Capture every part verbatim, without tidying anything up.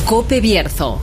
COPE Bierzo.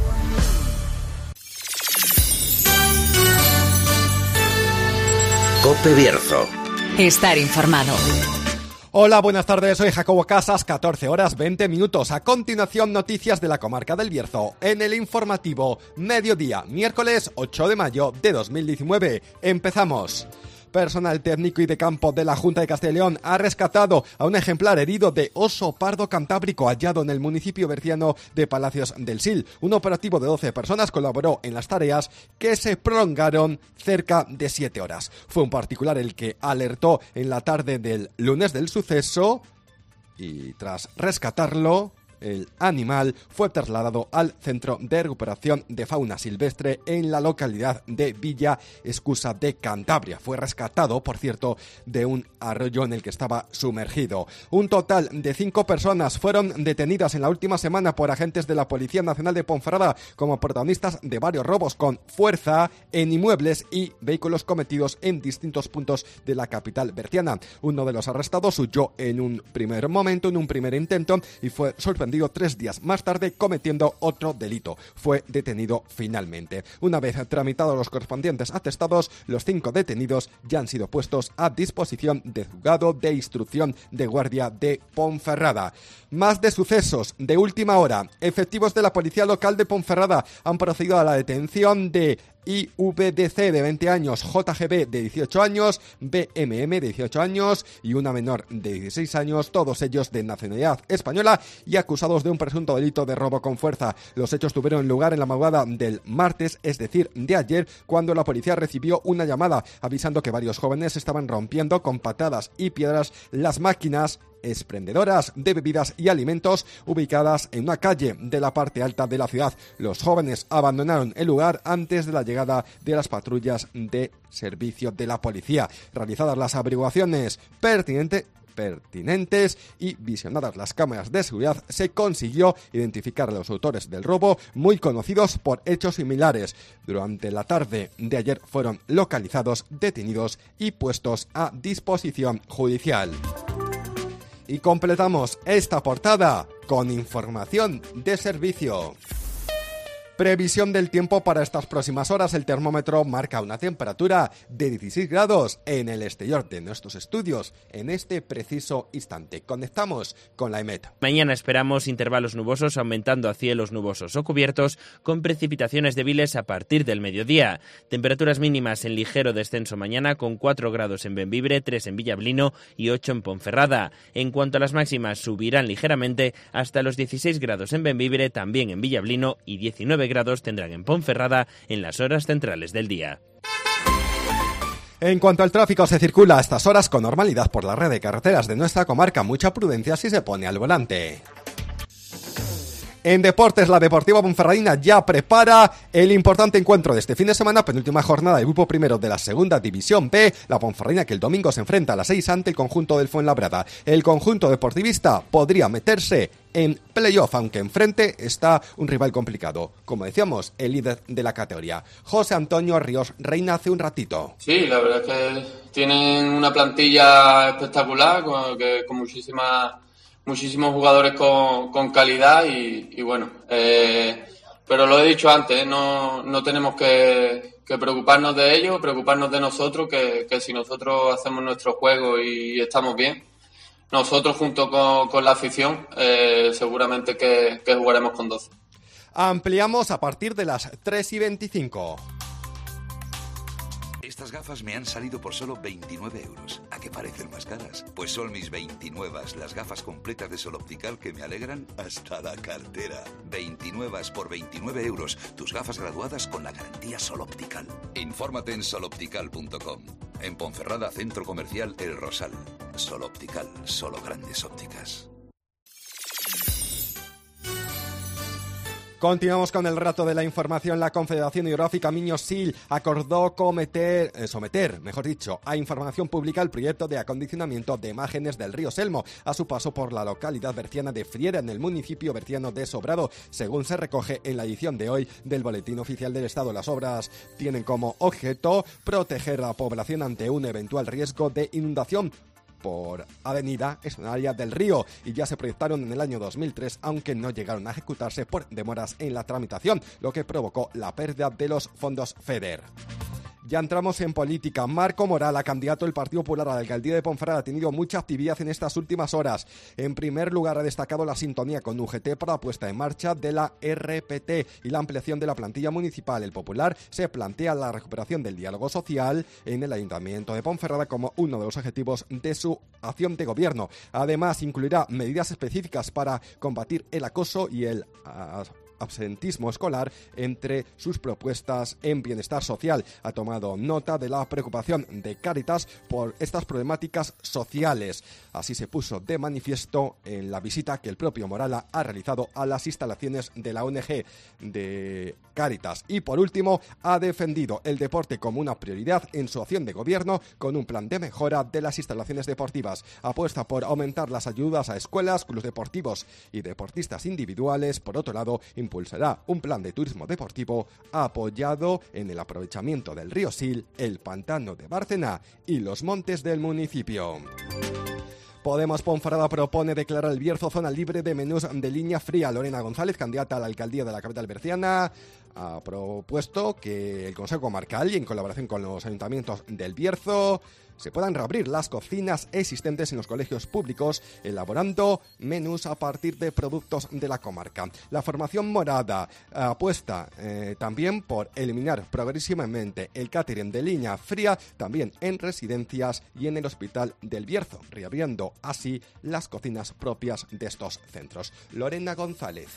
COPE Bierzo. Estar informado. Hola, buenas tardes, soy Jacobo Casas, catorce horas veinte minutos. A continuación, noticias de la comarca del Bierzo. En el informativo, mediodía, miércoles ocho de mayo de dos mil diecinueve. Empezamos. Personal técnico y de campo de la Junta de Castilla y León ha rescatado a un ejemplar herido de oso pardo cantábrico hallado en el municipio berciano de Palacios del Sil. Un operativo de doce personas colaboró en las tareas que se prolongaron cerca de siete horas. Fue un particular el que alertó en la tarde del lunes del suceso y tras rescatarlo, el animal fue trasladado al Centro de Recuperación de Fauna Silvestre en la localidad de Villa Escusa de Cantabria. Fue rescatado, por cierto, de un arroyo en el que estaba sumergido. Un total de cinco personas fueron detenidas en la última semana por agentes de la Policía Nacional de Ponferrada como protagonistas de varios robos con fuerza en inmuebles y vehículos cometidos en distintos puntos de la capital berciana. Uno de los arrestados huyó en un primer momento, en un primer intento, y fue sorprendido tres días más tarde cometiendo otro delito. Fue detenido finalmente. Una vez tramitados los correspondientes atestados, los cinco detenidos ya han sido puestos a disposición del juzgado de instrucción de guardia de Ponferrada. Más de sucesos de última hora. Efectivos de la policía local de Ponferrada han procedido a la detención de I V D C de veinte años, J G B de dieciocho años, B M M de dieciocho años y una menor de dieciséis años, todos ellos de nacionalidad española y acusados de un presunto delito de robo con fuerza. Los hechos tuvieron lugar en la madrugada del martes, es decir, de ayer, cuando la policía recibió una llamada avisando que varios jóvenes estaban rompiendo con patadas y piedras las máquinas expendedoras de bebidas y alimentos ubicadas en una calle de la parte alta de la ciudad. Los jóvenes abandonaron el lugar antes de la llegada de las patrullas de servicio de la policía. Realizadas las averiguaciones pertinentes pertinentes y visionadas las cámaras de seguridad, se consiguió identificar a los autores del robo, muy conocidos por hechos similares. Durante la tarde de ayer fueron localizados, detenidos y puestos a disposición judicial. Y completamos esta portada con información de servicio. Previsión del tiempo para estas próximas horas. El termómetro marca una temperatura de dieciséis grados en el exterior de nuestros estudios en este preciso instante. Conectamos con la EMET. Mañana esperamos intervalos nubosos aumentando a cielos nubosos o cubiertos con precipitaciones débiles a partir del mediodía. Temperaturas mínimas en ligero descenso mañana con cuatro grados en Bembibre, tres en Villablino y ocho en Ponferrada. En cuanto a las máximas, subirán ligeramente hasta los dieciséis grados en Bembibre, también en Villablino, y diecinueve grados tendrán en Ponferrada en las horas centrales del día. En cuanto al tráfico, se circula a estas horas con normalidad por la red de carreteras de nuestra comarca. Mucha prudencia si se pone al volante. En deportes, la Deportiva Ponferradina ya prepara el importante encuentro de este fin de semana, penúltima jornada del grupo primero de la segunda división B. La Ponferradina, que el domingo se enfrenta a las seis ante el conjunto del Fuenlabrada. El conjunto deportivista podría meterse en playoff, aunque enfrente está un rival complicado, como decíamos, el líder de la categoría. José Antonio Ríos Reina hace un ratito. Sí, la verdad es que tienen una plantilla espectacular, con, que, con muchísimas... muchísimos jugadores con, con calidad y, y bueno, eh, pero lo he dicho antes, no, no tenemos que, que preocuparnos de ellos, preocuparnos de nosotros, que, que si nosotros hacemos nuestro juego y estamos bien, nosotros junto con, con la afición eh, seguramente que, que jugaremos con doce. Ampliamos a partir de las tres y veinticinco. Estas gafas me han salido por solo veintinueve euros. ¿A qué parecen más caras? Pues son mis veintinuevas, las gafas completas de Sol Optical que me alegran hasta la cartera. veintinuevas por veintinueve euros. Tus gafas graduadas con la garantía Sol Optical. Infórmate en sol optical punto com. En Ponferrada, Centro Comercial El Rosal. Sol Optical, solo grandes ópticas. Continuamos con el rato de la información. La Confederación Hidrográfica Miño-Sil acordó cometer, eh, someter, mejor dicho, a información pública el proyecto de acondicionamiento de imágenes del río Selmo a su paso por la localidad berciana de Friera, en el municipio berciano de Sobrado, según se recoge en la edición de hoy del Boletín Oficial del Estado. Las obras tienen como objeto proteger a la población ante un eventual riesgo de inundación por avenida es un área del río y ya se proyectaron en el año dos mil tres, aunque no llegaron a ejecutarse por demoras en la tramitación, lo que provocó la pérdida de los fondos FEDER. Ya entramos en política. Marco Morala, candidato del Partido Popular a la alcaldía de Ponferrada, ha tenido mucha actividad en estas últimas horas. En primer lugar, ha destacado la sintonía con U G T para la puesta en marcha de la R P T y la ampliación de la plantilla municipal. El Popular se plantea la recuperación del diálogo social en el Ayuntamiento de Ponferrada como uno de los objetivos de su acción de gobierno. Además, incluirá medidas específicas para combatir el acoso y el uh, absentismo escolar entre sus propuestas en bienestar social. Ha tomado nota de la preocupación de Cáritas por estas problemáticas sociales. Así se puso de manifiesto en la visita que el propio Morala ha realizado a las instalaciones de la O N G de Cáritas. Y por último, ha defendido el deporte como una prioridad en su acción de gobierno con un plan de mejora de las instalaciones deportivas. Apuesta por aumentar las ayudas a escuelas, clubes deportivos y deportistas individuales. Por otro lado, impulsará un plan de turismo deportivo apoyado en el aprovechamiento del río Sil, el pantano de Bárcena y los montes del municipio. Podemos Ponferrada propone declarar el Bierzo zona libre de menús de línea fría. Lorena González, candidata a la alcaldía de la capital berciana, ha propuesto que el Consejo Comarcal y en colaboración con los ayuntamientos del Bierzo se puedan reabrir las cocinas existentes en los colegios públicos, elaborando menús a partir de productos de la comarca. La formación morada apuesta eh, también por eliminar progresivamente el catering de línea fría, también en residencias y en el Hospital del Bierzo, reabriendo así las cocinas propias de estos centros. Lorena González.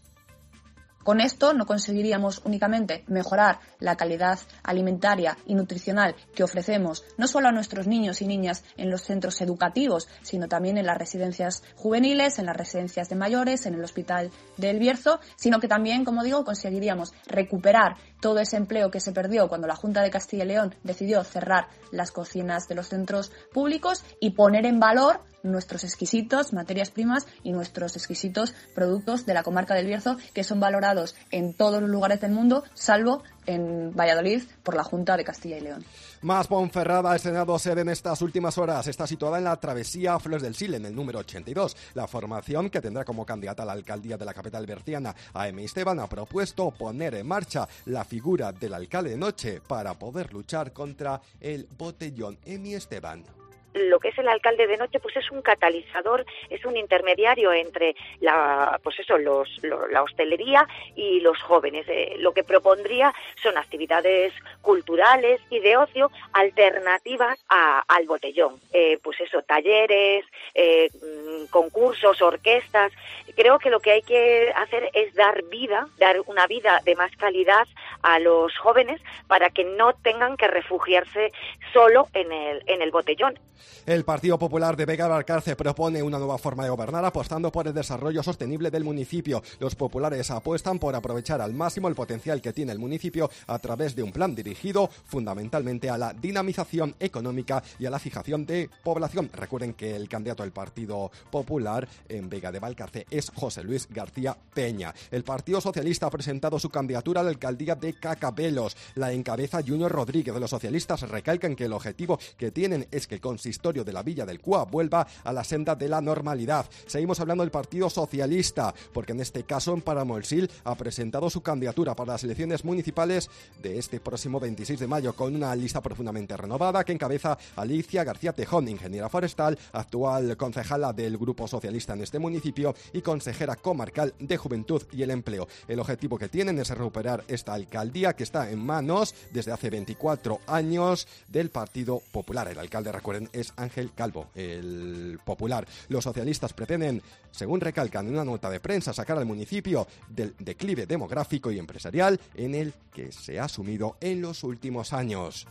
Con esto no conseguiríamos únicamente mejorar la calidad alimentaria y nutricional que ofrecemos no solo a nuestros niños y niñas en los centros educativos, sino también en las residencias juveniles, en las residencias de mayores, en el Hospital del Bierzo, sino que también, como digo, conseguiríamos recuperar todo ese empleo que se perdió cuando la Junta de Castilla y León decidió cerrar las cocinas de los centros públicos y poner en valor nuestros exquisitos materias primas y nuestros exquisitos productos de la comarca del Bierzo, que son valorados en todos los lugares del mundo, salvo en Valladolid por la Junta de Castilla y León. Más Ponferrada ha estrenado sede en estas últimas horas. Está situada en la travesía Flores del Sil, en el número ochenta y dos. La formación, que tendrá como candidata a la alcaldía de la capital berciana a Emi Esteban, ha propuesto poner en marcha la figura del alcalde de noche para poder luchar contra el botellón. Emi Esteban. Lo que es el alcalde de noche, pues es un catalizador, es un intermediario entre la, pues eso, los, lo, la hostelería y los jóvenes. Eh, lo que propondría son actividades culturales y de ocio alternativas a, al botellón. Eh, pues eso, talleres, eh, concursos, orquestas. Creo que lo que hay que hacer es dar vida, dar una vida de más calidad a los jóvenes para que no tengan que refugiarse solo en el, en el botellón. El Partido Popular de Vega Valcarce propone una nueva forma de gobernar apostando por el desarrollo sostenible del municipio. Los populares apuestan por aprovechar al máximo el potencial que tiene el municipio a través de un plan dirigido fundamentalmente a la dinamización económica y a la fijación de población. Recuerden que el candidato del Partido Popular en Vega de Valcarce es José Luis García Peña. El Partido Socialista ha presentado su candidatura a la alcaldía de Cacabelos. La encabeza Junior Rodríguez. De los socialistas recalcan que el objetivo que tienen es que el consistorio de la Villa del Cúa vuelva a la senda de la normalidad. Seguimos hablando del Partido Socialista, porque en este caso en Paramolsil ha presentado su candidatura para las elecciones municipales de este próximo veintiséis de mayo con una lista profundamente renovada que encabeza Alicia García Tejón, ingeniera forestal, actual concejala del Grupo Socialista en este municipio y consejera comarcal de Juventud y el Empleo. El objetivo que tienen es recuperar esta alcaldía que está en manos desde hace veinticuatro años del Partido Popular. El alcalde, recuerden, es Ángel Calvo, el Popular. Los socialistas pretenden, según recalcan en una nota de prensa, sacar al municipio del declive demográfico y empresarial en el que se ha sumido en los últimos años.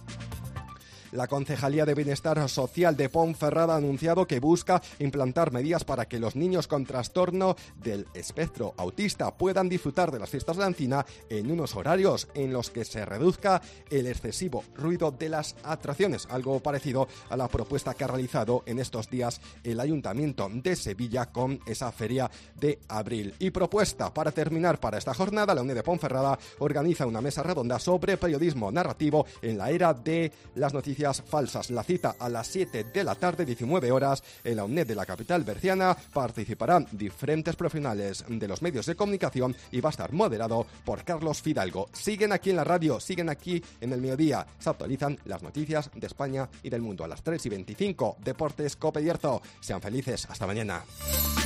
La Concejalía de Bienestar Social de Ponferrada ha anunciado que busca implantar medidas para que los niños con trastorno del espectro autista puedan disfrutar de las fiestas de la encina en unos horarios en los que se reduzca el excesivo ruido de las atracciones, algo parecido a la propuesta que ha realizado en estos días el Ayuntamiento de Sevilla con esa feria de abril. Y propuesta para terminar para esta jornada, la UNED de Ponferrada organiza una mesa redonda sobre periodismo narrativo en la era de las noticias noticias falsas. La cita a las siete de la tarde, diecinueve horas, en la UNED de la capital berciana. Participarán diferentes profesionales de los medios de comunicación y va a estar moderado por Carlos Fidalgo. Siguen aquí en la radio, siguen aquí en el mediodía. Se actualizan las noticias de España y del mundo a las tres y veinticinco. Deportes Cope Bierzo. Sean felices. Hasta mañana.